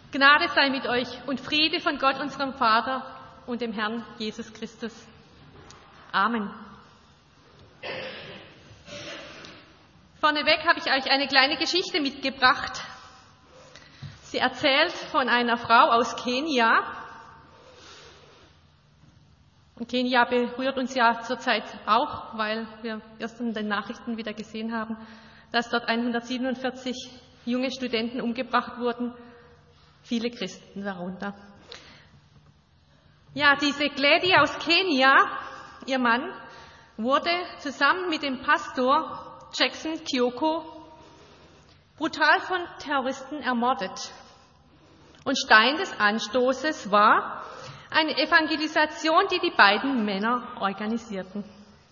Gnade sei mit euch und Friede von Gott, unserem Vater und dem Herrn Jesus Christus. Amen. Vorneweg habe ich euch eine kleine Geschichte mitgebracht. Sie erzählt von einer Frau aus Kenia. Und Kenia berührt uns ja zurzeit auch, weil wir erst in den Nachrichten wieder gesehen haben, dass dort 147 junge Studenten umgebracht wurden, viele Christen darunter. Ja, diese Glady aus Kenia, ihr Mann, wurde zusammen mit dem Pastor Jackson Kioko brutal von Terroristen ermordet. Und Stein des Anstoßes war eine Evangelisation, die die beiden Männer organisierten.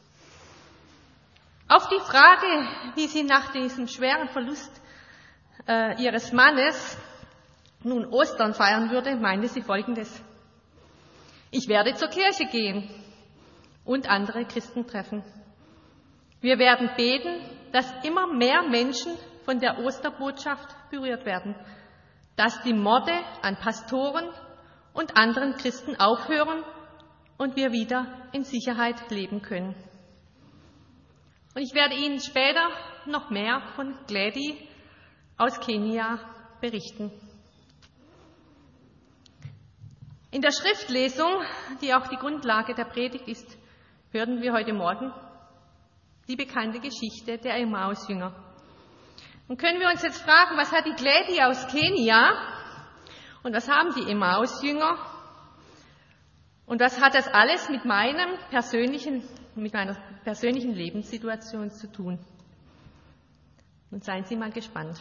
Auf die Frage, wie sie nach diesem schweren Verlust ihres Mannes nun Ostern feiern würde, meinte sie Folgendes: Ich werde zur Kirche gehen und andere Christen treffen. Wir werden beten, dass immer mehr Menschen von der Osterbotschaft berührt werden, dass die Morde an Pastoren und anderen Christen aufhören und wir wieder in Sicherheit leben können. Und ich werde Ihnen später noch mehr von Glady aus Kenia berichten. In der Schriftlesung, die auch die Grundlage der Predigt ist, hören wir heute Morgen die bekannte Geschichte der Emmaus-Jünger. Und können wir uns jetzt fragen, was hat die Glady aus Kenia und was haben die Emmaus-Jünger und was hat das alles mit meiner persönlichen Lebenssituation zu tun? Und seien Sie mal gespannt.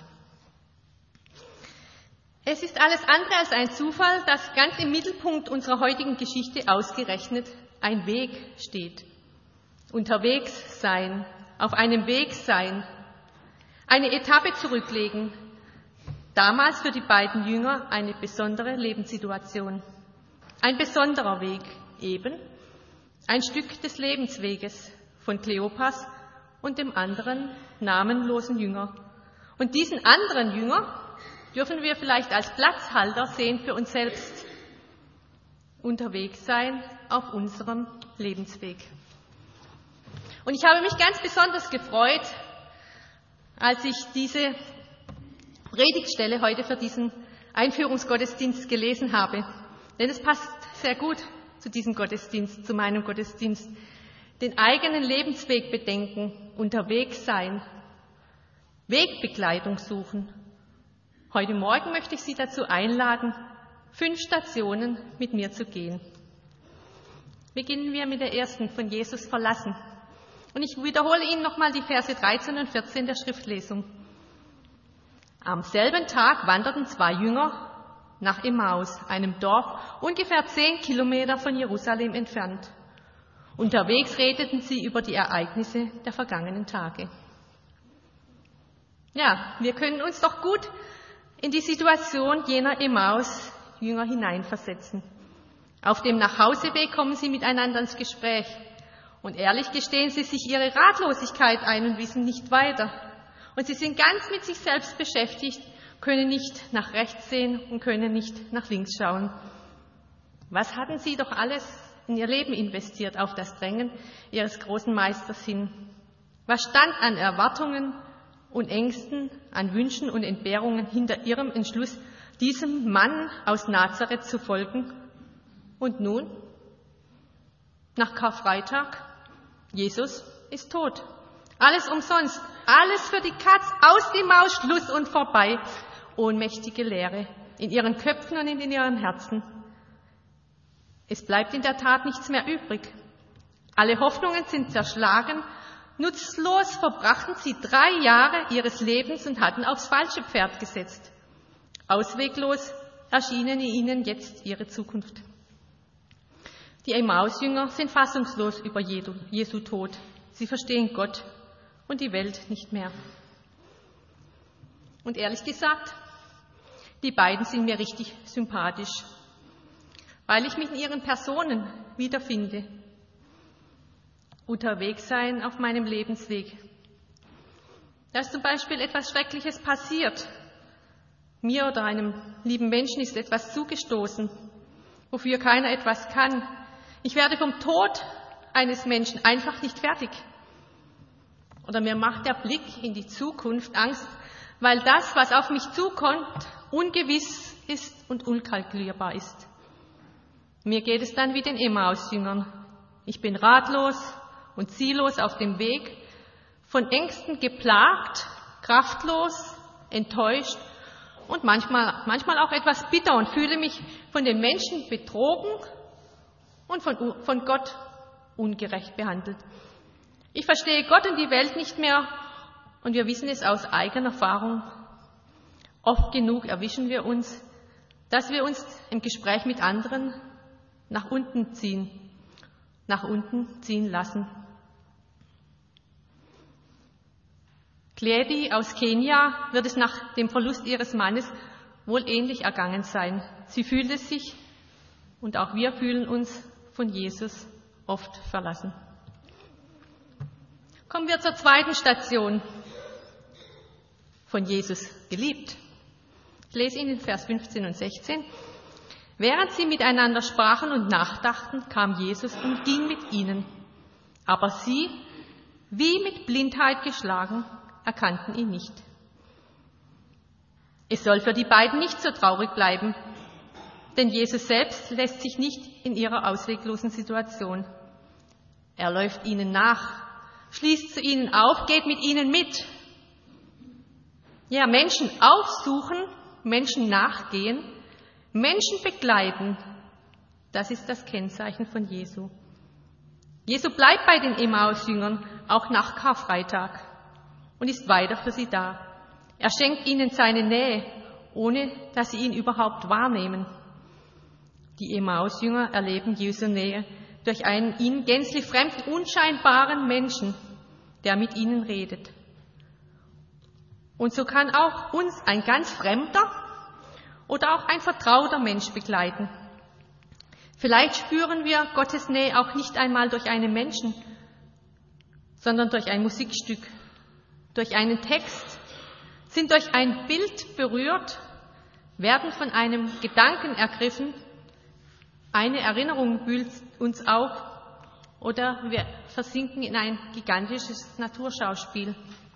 Es ist alles andere als ein Zufall, dass ganz im Mittelpunkt unserer heutigen Geschichte ausgerechnet ein Weg steht. Unterwegs sein, auf einem Weg sein, eine Etappe zurücklegen. Damals für die beiden Jünger eine besondere Lebenssituation. Ein besonderer Weg eben, ein Stück des Lebensweges von Kleopas und dem anderen namenlosen Jünger. Und diesen anderen Jünger dürfen wir vielleicht als Platzhalter sehen für uns selbst. Unterwegs sein auf unserem Lebensweg. Und ich habe mich ganz besonders gefreut, als ich diese Predigtstelle heute für diesen Einführungsgottesdienst gelesen habe. Denn es passt sehr gut zu diesem Gottesdienst, zu meinem Gottesdienst. Den eigenen Lebensweg bedenken, unterwegs sein, Wegbegleitung suchen. Heute Morgen möchte ich Sie dazu einladen, 5 Stationen mit mir zu gehen. Beginnen wir mit der ersten, von Jesus verlassen. Und ich wiederhole Ihnen nochmal die Verse 13 und 14 der Schriftlesung. Am selben Tag wanderten 2 Jünger nach Emmaus, einem Dorf ungefähr 10 Kilometer von Jerusalem entfernt. Unterwegs redeten sie über die Ereignisse der vergangenen Tage. Ja, wir können uns doch gut in die Situation jener Emmaus-Jünger hineinversetzen. Auf dem Nachhauseweg kommen sie miteinander ins Gespräch. Und ehrlich gestehen sie sich ihre Ratlosigkeit ein und wissen nicht weiter. Und sie sind ganz mit sich selbst beschäftigt, können nicht nach rechts sehen und können nicht nach links schauen. Was hatten sie doch alles in ihr Leben investiert auf das Drängen ihres großen Meisters hin? Was stand an Erwartungen und Ängsten, an Wünschen und Entbehrungen hinter ihrem Entschluss, diesem Mann aus Nazareth zu folgen? Und nun? Nach Karfreitag? Jesus ist tot. Alles umsonst, alles für die Katz, aus die Maus, Schluss und vorbei. Ohnmächtige Leere in ihren Köpfen und in ihren Herzen. Es bleibt in der Tat nichts mehr übrig. Alle Hoffnungen sind zerschlagen. Nutzlos verbrachten sie 3 Jahre ihres Lebens und hatten aufs falsche Pferd gesetzt. Ausweglos erschienen ihnen jetzt ihre Zukunft. Die Emmaus-Jünger sind fassungslos über Jesu Tod. Sie verstehen Gott und die Welt nicht mehr. Und ehrlich gesagt, die beiden sind mir richtig sympathisch, weil ich mich in ihren Personen wiederfinde. Unterwegs sein auf meinem Lebensweg. Da ist zum Beispiel etwas Schreckliches passiert. Mir oder einem lieben Menschen ist etwas zugestoßen, wofür keiner etwas kann. Ich werde vom Tod eines Menschen einfach nicht fertig. Oder mir macht der Blick in die Zukunft Angst, weil das, was auf mich zukommt, ungewiss ist und unkalkulierbar ist. Mir geht es dann wie den Emmaus-Jüngern. Ich bin ratlos und ziellos auf dem Weg, von Ängsten geplagt, kraftlos, enttäuscht und manchmal auch etwas bitter und fühle mich von den Menschen betrogen und von Gott ungerecht behandelt. Ich verstehe Gott und die Welt nicht mehr und wir wissen es aus eigener Erfahrung. Oft genug erwischen wir uns, dass wir uns im Gespräch mit anderen nach unten ziehen lassen. Cledi aus Kenia wird es nach dem Verlust ihres Mannes wohl ähnlich ergangen sein. Sie fühlte sich, und auch wir fühlen uns, von Jesus oft verlassen. Kommen wir zur zweiten Station. Von Jesus geliebt. Ich lese Ihnen Vers 15 und 16. Während sie miteinander sprachen und nachdachten, kam Jesus und ging mit ihnen. Aber sie, wie mit Blindheit geschlagen, erkannten ihn nicht. Es soll für die beiden nicht so traurig bleiben, denn Jesus selbst lässt sich nicht in ihrer ausweglosen Situation. Er läuft ihnen nach, schließt zu ihnen auf, geht mit ihnen mit. Ja, Menschen aufsuchen, Menschen nachgehen, Menschen begleiten, das ist das Kennzeichen von Jesu. Jesu bleibt bei den Emmaus-Jüngern auch nach Karfreitag und ist weiter für sie da. Er schenkt ihnen seine Nähe, ohne dass sie ihn überhaupt wahrnehmen. Die Emmaus-Jünger erleben Jesu Nähe durch einen ihnen gänzlich fremden, unscheinbaren Menschen, der mit ihnen redet. Und so kann auch uns ein ganz fremder oder auch ein vertrauter Mensch begleiten. Vielleicht spüren wir Gottes Nähe auch nicht einmal durch einen Menschen, sondern durch ein Musikstück, durch einen Text, sind durch ein Bild berührt, werden von einem Gedanken ergriffen, eine Erinnerung wühlt uns auf oder wir versinken in ein gigantisches Naturschauspiel.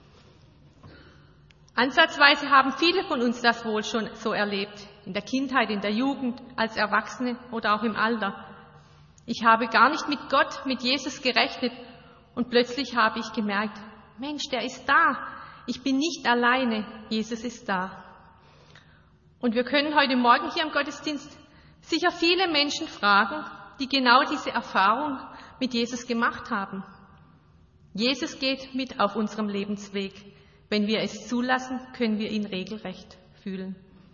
Ansatzweise haben viele von uns das wohl schon so erlebt, in der Kindheit, in der Jugend, als Erwachsene oder auch im Alter. Ich habe gar nicht mit Gott, mit Jesus gerechnet und plötzlich habe ich gemerkt, Mensch, der ist da. Ich bin nicht alleine, Jesus ist da. Und wir können heute Morgen hier im Gottesdienst sicher viele Menschen fragen, die genau diese Erfahrung mit Jesus gemacht haben. Jesus geht mit auf unserem Lebensweg. Wenn wir es zulassen, können wir ihn regelrecht fühlen.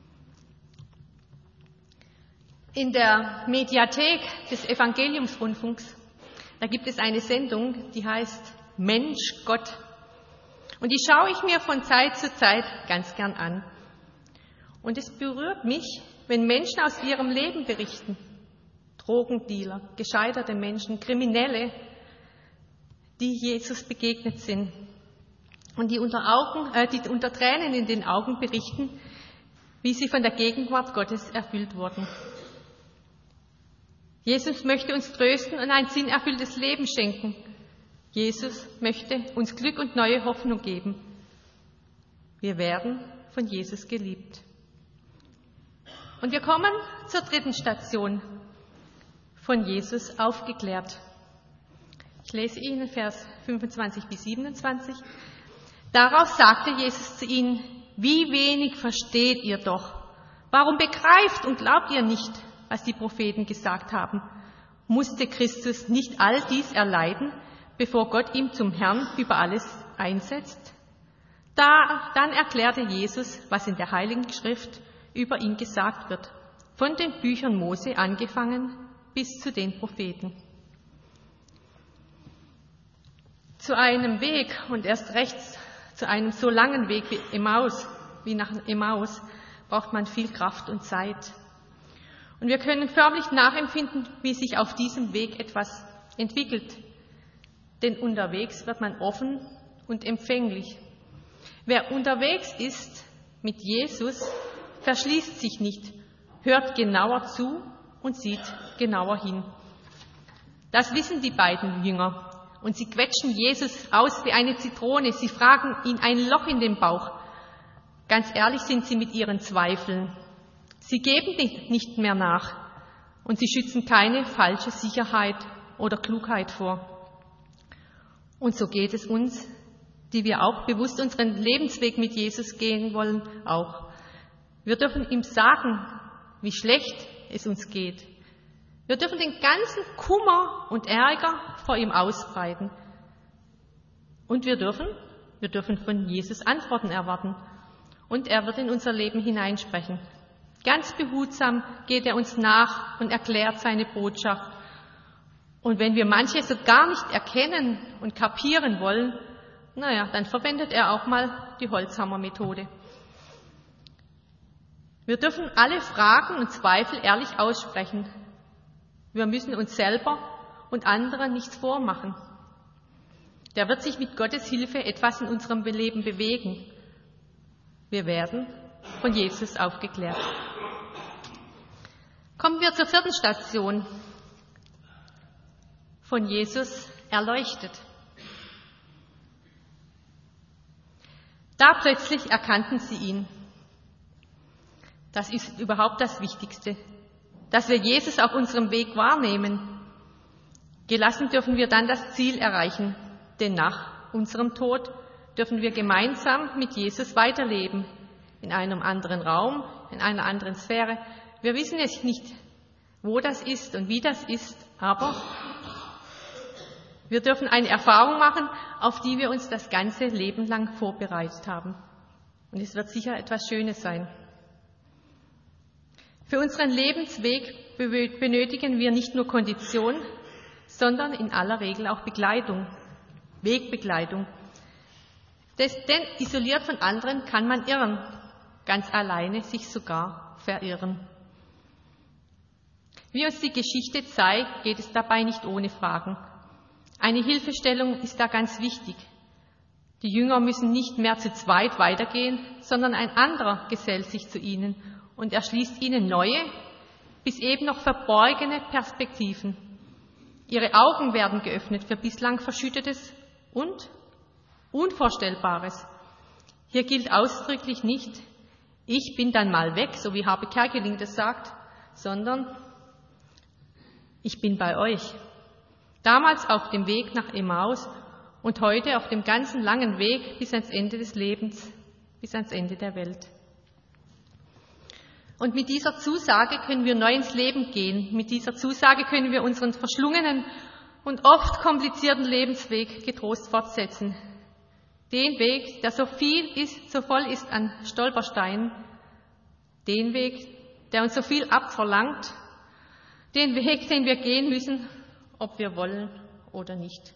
In der Mediathek des Evangeliumsrundfunks, da gibt es eine Sendung, die heißt Mensch Gott. Und die schaue ich mir von Zeit zu Zeit ganz gern an. Und es berührt mich, wenn Menschen aus ihrem Leben berichten. Drogendealer, gescheiterte Menschen, Kriminelle, die Jesus begegnet sind. Und die unter Tränen in den Augen berichten, wie sie von der Gegenwart Gottes erfüllt wurden. Jesus möchte uns trösten und ein sinnerfülltes Leben schenken. Jesus möchte uns Glück und neue Hoffnung geben. Wir werden von Jesus geliebt. Und wir kommen zur dritten Station, von Jesus aufgeklärt. Ich lese Ihnen Vers 25 bis 27. Darauf sagte Jesus zu ihnen, wie wenig versteht ihr doch? Warum begreift und glaubt ihr nicht, was die Propheten gesagt haben? Musste Christus nicht all dies erleiden, bevor Gott ihn zum Herrn über alles einsetzt? Dann erklärte Jesus, was in der Heiligen Schrift über ihn gesagt wird, von den Büchern Mose angefangen bis zu den Propheten. Zu einem Weg und erst recht zu einem so langen Weg wie nach Emmaus braucht man viel Kraft und Zeit. Und wir können förmlich nachempfinden, wie sich auf diesem Weg etwas entwickelt. Denn unterwegs wird man offen und empfänglich. Wer unterwegs ist mit Jesus, verschließt sich nicht, hört genauer zu und sieht genauer hin. Das wissen die beiden Jünger und sie quetschen Jesus aus wie eine Zitrone. Sie fragen ihn ein Loch in den Bauch. Ganz ehrlich sind sie mit ihren Zweifeln. Sie geben nicht mehr nach und sie schützen keine falsche Sicherheit oder Klugheit vor. Und so geht es uns, die wir auch bewusst unseren Lebensweg mit Jesus gehen wollen, auch. Wir dürfen ihm sagen, wie schlecht es uns geht. Wir dürfen den ganzen Kummer und Ärger vor ihm ausbreiten. Und wir dürfen von Jesus Antworten erwarten. Und er wird in unser Leben hineinsprechen. Ganz behutsam geht er uns nach und erklärt seine Botschaft. Und wenn wir manches so gar nicht erkennen und kapieren wollen, dann verwendet er auch mal die Holzhammer-Methode. Wir dürfen alle Fragen und Zweifel ehrlich aussprechen. Wir müssen uns selber und anderen nichts vormachen. Da wird sich mit Gottes Hilfe etwas in unserem Leben bewegen. Wir werden von Jesus aufgeklärt. Kommen wir zur 4. Station. Von Jesus erleuchtet. Da plötzlich erkannten sie ihn. Das ist überhaupt das Wichtigste, dass wir Jesus auf unserem Weg wahrnehmen. Gelassen dürfen wir dann das Ziel erreichen, denn nach unserem Tod dürfen wir gemeinsam mit Jesus weiterleben, in einem anderen Raum, in einer anderen Sphäre. Wir wissen jetzt nicht, wo das ist und wie das ist, aber wir dürfen eine Erfahrung machen, auf die wir uns das ganze Leben lang vorbereitet haben. Und es wird sicher etwas Schönes sein. Für unseren Lebensweg benötigen wir nicht nur Kondition, sondern in aller Regel auch Begleitung, Wegbegleitung. Denn isoliert von anderen kann man irren, ganz alleine sich sogar verirren. Wie uns die Geschichte zeigt, geht es dabei nicht ohne Fragen. Eine Hilfestellung ist da ganz wichtig. Die Jünger müssen nicht mehr zu zweit weitergehen, sondern ein anderer gesellt sich zu ihnen und erschließt ihnen neue, bis eben noch verborgene Perspektiven. Ihre Augen werden geöffnet für bislang Verschüttetes und Unvorstellbares. Hier gilt ausdrücklich nicht, ich bin dann mal weg, so wie Habe Kerkeling das sagt, sondern ich bin bei euch. Damals auf dem Weg nach Emmaus und heute auf dem ganzen langen Weg bis ans Ende des Lebens, bis ans Ende der Welt. Und mit dieser Zusage können wir neu ins Leben gehen. Mit dieser Zusage können wir unseren verschlungenen und oft komplizierten Lebensweg getrost fortsetzen. Den Weg, der so voll ist an Stolpersteinen. Den Weg, der uns so viel abverlangt. Den Weg, den wir gehen müssen, ob wir wollen oder nicht.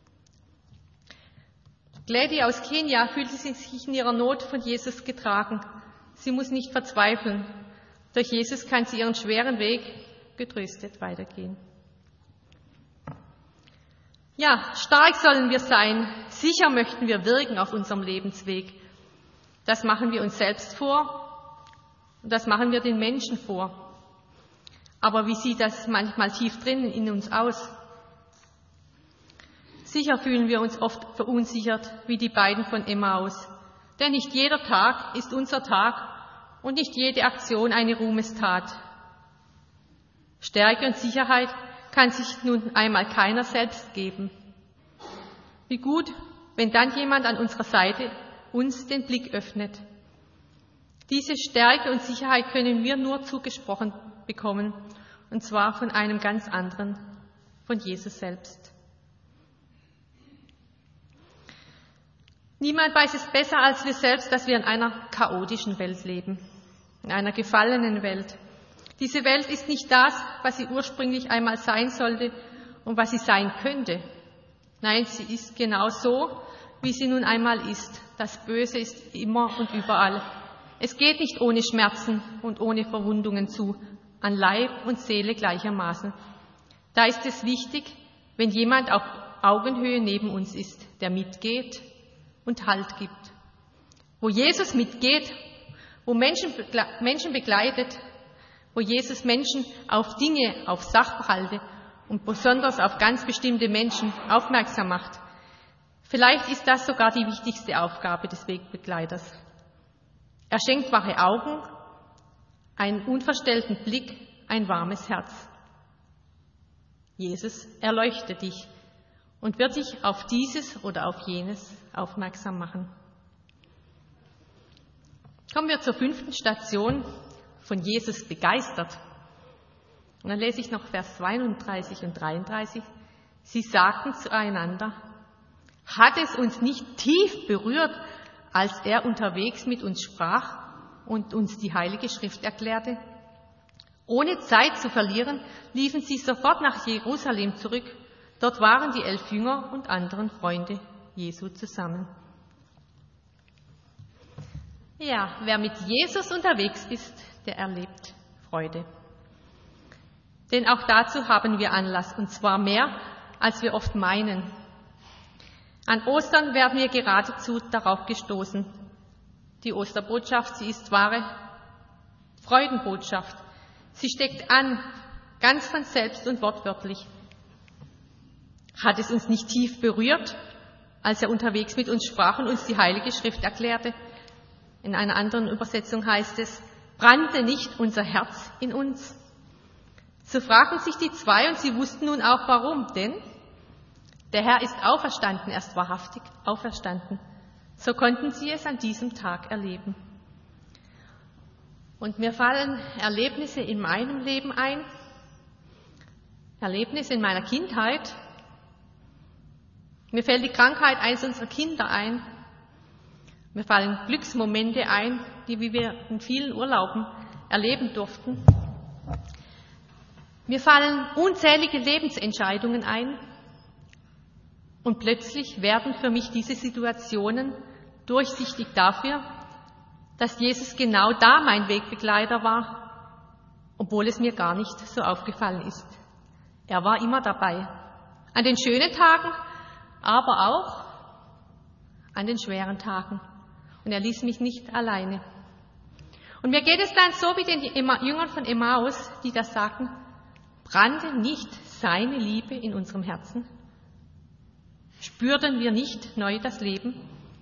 Gladys aus Kenia fühlte sich in ihrer Not von Jesus getragen. Sie muss nicht verzweifeln. Durch Jesus kann sie ihren schweren Weg getröstet weitergehen. Ja, stark sollen wir sein. Sicher möchten wir wirken auf unserem Lebensweg. Das machen wir uns selbst vor und das machen wir den Menschen vor. Aber wie sieht das manchmal tief drinnen in uns aus? Sicher fühlen wir uns oft verunsichert, wie die beiden von Emmaus. Denn nicht jeder Tag ist unser Tag und nicht jede Aktion eine Ruhmestat. Stärke und Sicherheit kann sich nun einmal keiner selbst geben. Wie gut, wenn dann jemand an unserer Seite uns den Blick öffnet. Diese Stärke und Sicherheit können wir nur zugesprochen bekommen, und zwar von einem ganz anderen, von Jesus selbst. Niemand weiß es besser als wir selbst, dass wir in einer chaotischen Welt leben, in einer gefallenen Welt. Diese Welt ist nicht das, was sie ursprünglich einmal sein sollte und was sie sein könnte. Nein, sie ist genau so, wie sie nun einmal ist. Das Böse ist immer und überall. Es geht nicht ohne Schmerzen und ohne Verwundungen zu, an Leib und Seele gleichermaßen. Da ist es wichtig, wenn jemand auf Augenhöhe neben uns ist, der mitgeht und Halt gibt. Wo Jesus mitgeht, wo Menschen begleitet, wo Jesus Menschen auf Dinge, auf Sachverhalte und besonders auf ganz bestimmte Menschen aufmerksam macht. Vielleicht ist das sogar die wichtigste Aufgabe des Wegbegleiters. Er schenkt wache Augen, einen unverstellten Blick, ein warmes Herz. Jesus erleuchtet dich und wird dich auf dieses oder auf jenes aufmerksam machen. Kommen wir zur 5. Station, von Jesus begeistert. Und dann lese ich noch Vers 32 und 33. Sie sagten zueinander: Hat es uns nicht tief berührt, als er unterwegs mit uns sprach und uns die Heilige Schrift erklärte? Ohne Zeit zu verlieren, liefen sie sofort nach Jerusalem zurück. Dort waren die 11 Jünger und anderen Freunde Jesu zusammen. Ja, wer mit Jesus unterwegs ist, der erlebt Freude. Denn auch dazu haben wir Anlass, und zwar mehr, als wir oft meinen. An Ostern werden wir geradezu darauf gestoßen. Die Osterbotschaft, sie ist wahre Freudenbotschaft. Sie steckt an, ganz von selbst und wortwörtlich. Hat es uns nicht tief berührt, als er unterwegs mit uns sprach und uns die Heilige Schrift erklärte? In einer anderen Übersetzung heißt es: Brannte nicht unser Herz in uns? So fragten sich die zwei, und sie wussten nun auch warum, denn der Herr ist auferstanden, er ist wahrhaftig auferstanden. So konnten sie es an diesem Tag erleben. Und mir fallen Erlebnisse in meinem Leben ein, Erlebnisse in meiner Kindheit. Mir fällt die Krankheit eines unserer Kinder ein. Mir fallen Glücksmomente ein, die wir in vielen Urlauben erleben durften. Mir fallen unzählige Lebensentscheidungen ein. Und plötzlich werden für mich diese Situationen durchsichtig dafür, dass Jesus genau da mein Wegbegleiter war, obwohl es mir gar nicht so aufgefallen ist. Er war immer dabei. An den schönen Tagen, aber auch an den schweren Tagen. Und er ließ mich nicht alleine. Und mir geht es dann so wie den Jüngern von Emmaus, die das sagten: Brannte nicht seine Liebe in unserem Herzen? Spürten wir nicht neu das Leben?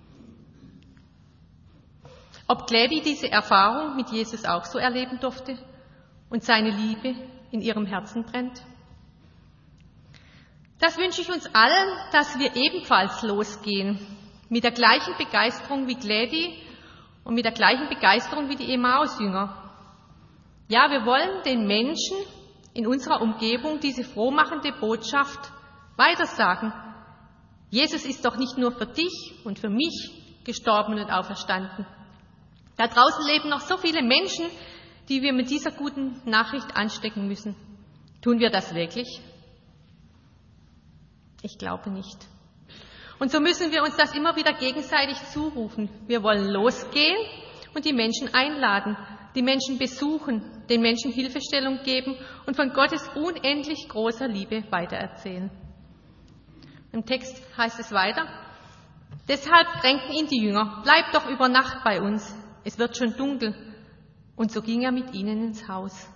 Ob Glädi diese Erfahrung mit Jesus auch so erleben durfte und seine Liebe in ihrem Herzen brennt? Das wünsche ich uns allen, dass wir ebenfalls losgehen, mit der gleichen Begeisterung wie Glädi und mit der gleichen Begeisterung wie die Emmaus-Jünger. Ja, wir wollen den Menschen in unserer Umgebung diese frohmachende Botschaft weitersagen. Jesus ist doch nicht nur für dich und für mich gestorben und auferstanden. Da draußen leben noch so viele Menschen, die wir mit dieser guten Nachricht anstecken müssen. Tun wir das wirklich? Ich glaube nicht. Und so müssen wir uns das immer wieder gegenseitig zurufen. Wir wollen losgehen und die Menschen einladen, die Menschen besuchen, den Menschen Hilfestellung geben und von Gottes unendlich großer Liebe weitererzählen. Im Text heißt es weiter: Deshalb drängten ihn die Jünger: Bleib doch über Nacht bei uns, es wird schon dunkel. Und so ging er mit ihnen ins Haus.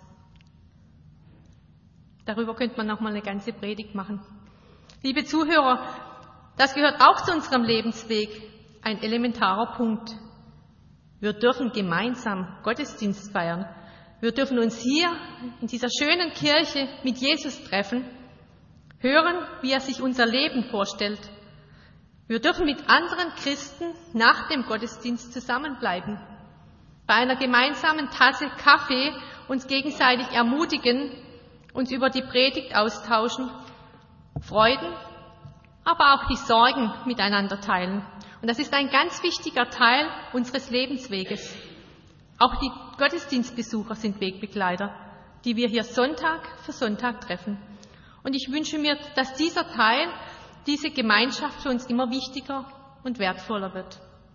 Darüber könnte man noch mal eine ganze Predigt machen. Liebe Zuhörer, das gehört auch zu unserem Lebensweg, ein elementarer Punkt. Wir dürfen gemeinsam Gottesdienst feiern. Wir dürfen uns hier in dieser schönen Kirche mit Jesus treffen, hören, wie er sich unser Leben vorstellt. Wir dürfen mit anderen Christen nach dem Gottesdienst zusammenbleiben, bei einer gemeinsamen Tasse Kaffee uns gegenseitig ermutigen, uns über die Predigt austauschen, Freuden, aber auch die Sorgen miteinander teilen. Und das ist ein ganz wichtiger Teil unseres Lebensweges. Auch die Gottesdienstbesucher sind Wegbegleiter, die wir hier Sonntag für Sonntag treffen. Und ich wünsche mir, dass dieser Teil, diese Gemeinschaft für uns immer wichtiger und wertvoller wird.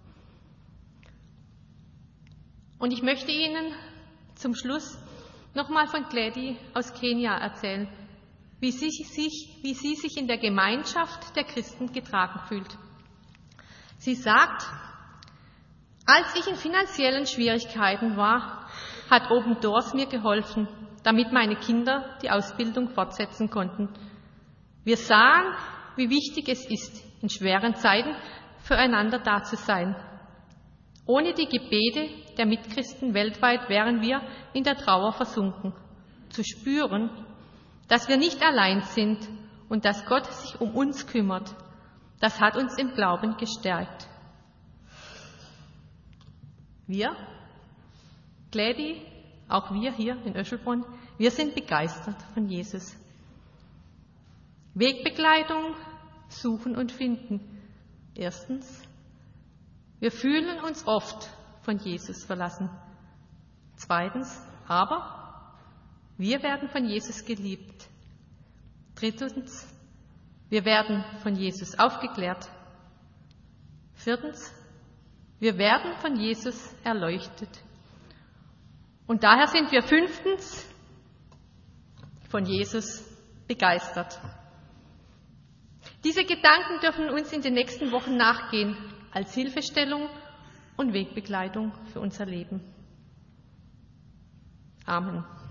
Und ich möchte Ihnen zum Schluss nochmal von Glädi aus Kenia erzählen, wie sie sich in der Gemeinschaft der Christen getragen fühlt. Sie sagt: Als ich in finanziellen Schwierigkeiten war, hat Open Doors mir geholfen, damit meine Kinder die Ausbildung fortsetzen konnten. Wir sahen, wie wichtig es ist, in schweren Zeiten füreinander da zu sein. Ohne die Gebete der Mitchristen weltweit wären wir in der Trauer versunken. Zu spüren, dass wir nicht allein sind und dass Gott sich um uns kümmert, das hat uns im Glauben gestärkt. Wir, Glädi, auch wir hier in Öschelbronn, wir sind begeistert von Jesus. Wegbegleitung suchen und finden. Erstens, wir fühlen uns oft von Jesus verlassen. Zweitens, aber wir werden von Jesus geliebt. Drittens, wir werden von Jesus aufgeklärt. Viertens, wir werden von Jesus erleuchtet. Und daher sind wir fünftens von Jesus begeistert. Diese Gedanken dürfen uns in den nächsten Wochen nachgehen, als Hilfestellung und Wegbegleitung für unser Leben. Amen.